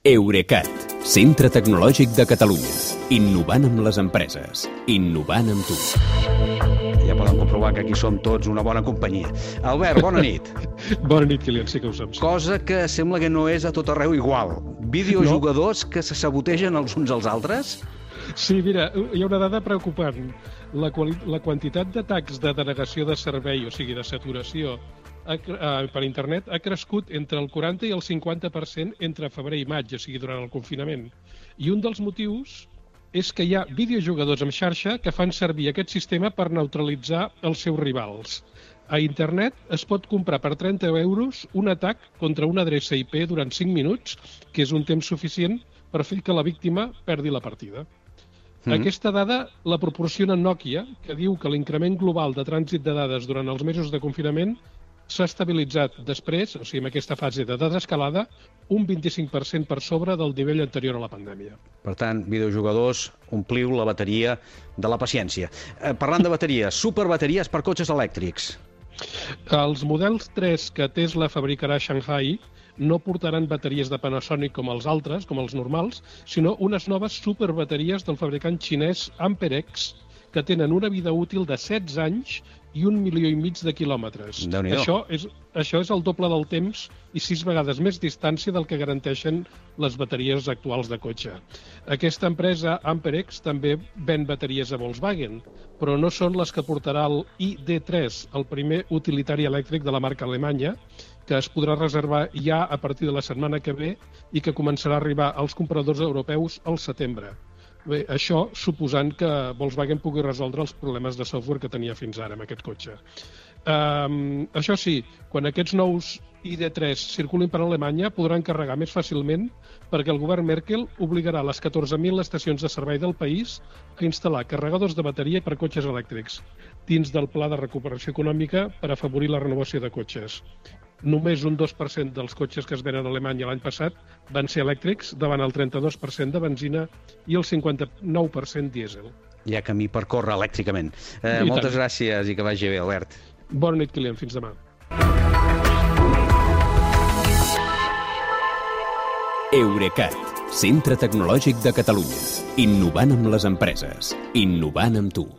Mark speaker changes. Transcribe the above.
Speaker 1: Eurecat, centre tecnològic de Catalunya. Innovant amb les empreses. Innovant amb tu.
Speaker 2: Ja poden comprovar que aquí som tots una bona companyia. Albert, bona nit.
Speaker 3: Bona nit, Kilian, sí que ho som.
Speaker 2: Cosa que sembla que no és a tot arreu igual. Videojugadors que se sabotegen els uns als altres?
Speaker 3: Sí, mira, hi ha una dada preocupant. La quantitat d'atacs de denegació de servei, o sigui, de saturació, per internet ha crescut entre el 40 i el 50% entre febrer i maig, o sigui, durant el confinament. I un dels motius és que hi ha videojugadors en xarxa que fan servir aquest sistema per neutralitzar els seus rivals. A internet es pot comprar per 30 euros un atac contra una adreça IP durant 5 minuts, que és un temps suficient per fer que la víctima perdi la partida. Aquesta dada la proporciona Nokia, que diu que l'increment global de trànsit de dades durant els mesos de confinament s'ha estabilitzat després, o sigui, en aquesta fase de desescalada, un 25% per sobre del nivell anterior a la pandèmia.
Speaker 2: Per tant, videojugadors, ompliu la bateria de la paciència. Parlant de bateries, superbateries per cotxes elèctrics.
Speaker 3: Els models 3 que Tesla fabricarà a Shanghai no portaran bateries de Panasonic com els altres, com els normals, sinó unes noves superbateries del fabricant xinès Amperex, que tenen una vida útil de 16 anys i 1,5 milió de quilòmetres. Això és el doble del temps i 6 vegades més distància del que garanteixen les bateries actuals de cotxe. Aquesta empresa, Amperex, també ven bateries a Volkswagen, però no són les que portarà el ID3, el primer utilitari elèctric de la marca alemanya, que es podrà reservar ja a partir de la setmana que ve i que començarà a arribar als compradors europeus al setembre. Bé, això suposant que Volkswagen pugui resoldre els problemes de software que tenia fins ara amb aquest cotxe. Això sí, quan aquests nous ID3 circulin per Alemanya podran carregar més fàcilment perquè el govern Merkel obligarà les 14.000 estacions de servei del país a instal·lar carregadors de bateria per cotxes elèctrics dins del Pla de Recuperació Econòmica per afavorir la renovació de cotxes. Només un 2% dels cotxes que es venen a Alemanya l'any passat van ser elèctrics, davant el 32% de benzina i el 59% dièsel.
Speaker 2: Hi ha camí per córrer elèctricament. Moltes gràcies i que vagi bé, Albert.
Speaker 3: Bona nit, Kilian. Fins demà.
Speaker 1: Eurecat, centre tecnològic de Catalunya. Innovant amb les empreses. Innovant amb tu.